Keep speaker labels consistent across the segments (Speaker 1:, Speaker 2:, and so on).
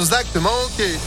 Speaker 1: nos actes manqués.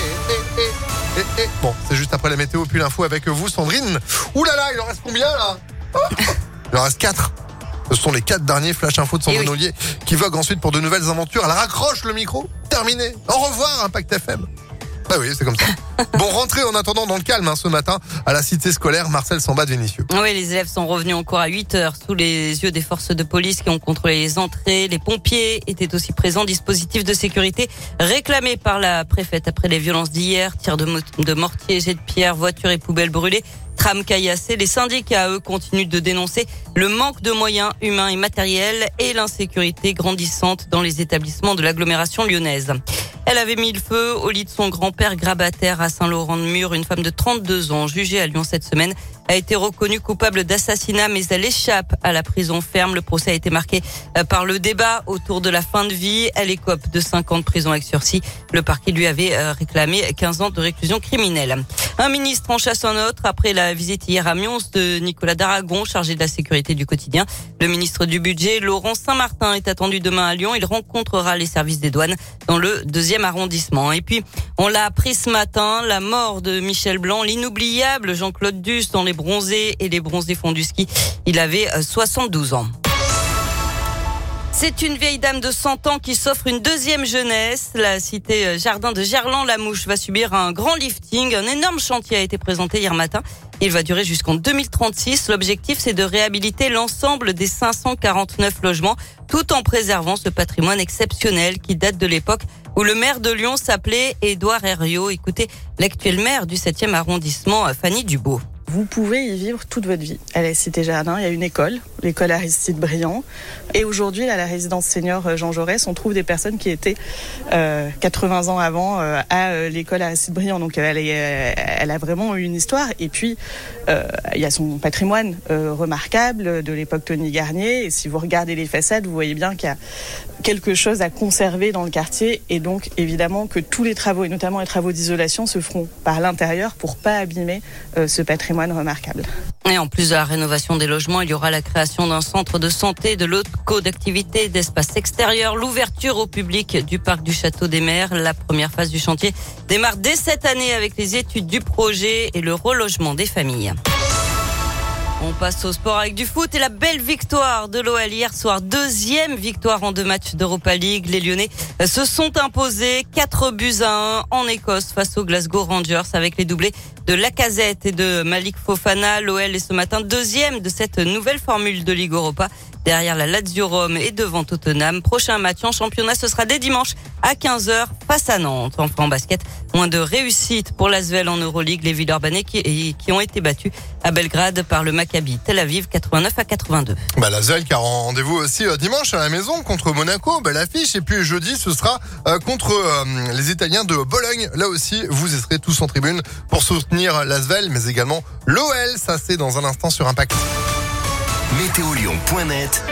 Speaker 1: Bon, c'est juste après la météo puis l'info avec vous, Sandrine. Ouh là là, il en reste combien là? Il en reste 4. Ce sont les 4 derniers flash info de Sandrine Ollier qui vogue ensuite pour de nouvelles aventures. Elle raccroche le micro. Terminé. Au revoir, Impact FM. Bah oui, c'est comme ça. Bon, rentrée en attendant dans le calme ce matin à la cité scolaire Marcel Samba de Vénissieux.
Speaker 2: Oui, les élèves sont revenus en cours à 8h sous les yeux des forces de police qui ont contrôlé les entrées. Les pompiers étaient aussi présents. Dispositif de sécurité réclamé par la préfète après les violences d'hier. Tirs de mortier, jets de pierre, voitures et poubelles brûlées. Tram caillassé. Les syndicats, eux, continuent de dénoncer le manque de moyens humains et matériels et l'insécurité grandissante dans les établissements de l'agglomération lyonnaise. Elle avait mis le feu au lit de son grand-père grabataire à Saint-Laurent-de-Mur. Une femme de 32 ans, jugée à Lyon cette semaine, a été reconnue coupable d'assassinat, mais elle échappe à la prison ferme. Le procès a été marqué par le débat autour de la fin de vie. Elle écope de 5 ans de prison avec sursis. Le parquet lui avait réclamé 15 ans de réclusion criminelle. Un ministre en chasse un autre après la visite hier à Mions de Nicolas Daragon, chargé de la sécurité du quotidien. Le ministre du Budget, Laurent Saint-Martin, est attendu demain à Lyon. Il rencontrera les services des douanes dans le 2e arrondissement. Et puis, on l'a appris ce matin, la mort de Michel Blanc, l'inoubliable Jean-Claude Duss dans Les Bronzés et les Bronzés font du ski. Il avait 72 ans. C'est une vieille dame de 100 ans qui s'offre une deuxième jeunesse. La cité jardin de Gerland-la-Mouche va subir un grand lifting. Un énorme chantier a été présenté hier matin. Il va durer jusqu'en 2036. L'objectif, c'est de réhabiliter l'ensemble des 549 logements tout en préservant ce patrimoine exceptionnel qui date de l'époque où le maire de Lyon s'appelait Édouard Herriot. Écoutez, l'actuel maire du 7e arrondissement, Fanny Dubo.
Speaker 3: Vous pouvez y vivre toute votre vie. À la Cité Jardin, il y a une école, l'école Aristide Briand. Et aujourd'hui, à la résidence senior Jean Jaurès, on trouve des personnes qui étaient 80 ans avant à l'école Aristide Briand. Donc elle a vraiment une histoire. Et puis, il y a son patrimoine remarquable de l'époque Tony Garnier. Et si vous regardez les façades, vous voyez bien qu'il y a quelque chose à conserver dans le quartier. Et donc, évidemment, que tous les travaux, et notamment les travaux d'isolation, se feront par l'intérieur pour pas abîmer ce patrimoine remarquable.
Speaker 2: Et en plus de la rénovation des logements, il y aura la création d'un centre de santé, de locaux d'activité, d'espaces extérieurs, l'ouverture au public du parc du Château des Mers. La première phase du chantier démarre dès cette année avec les études du projet et le relogement des familles. On passe au sport avec du foot et la belle victoire de l'OL hier soir. 2e victoire en 2 matchs d'Europa League. Les Lyonnais se sont imposés 4-1 en Écosse face aux Glasgow Rangers avec les doublés de Lacazette et de Malik Fofana. L'OL est ce matin 2e de cette nouvelle formule de Ligue Europa derrière la Lazio Rome et devant Tottenham. Prochain match en championnat, ce sera dès dimanche à 15h face à Nantes. Enfin en basket, moins de réussite pour l'Asvel en Euroleague. Les Villeurbanais qui ont été battus à Belgrade par le Maccabi Tel Aviv 89-82.
Speaker 1: L'Asvel qui a rendez-vous aussi dimanche à la maison contre Monaco. Belle affiche. Et puis jeudi, ce sera contre les Italiens de Bologne. Là aussi, vous serez tous en tribune pour soutenir l'Asvel, mais également l'OL. Ça, c'est dans un instant sur Impact.
Speaker 4: Météolion.net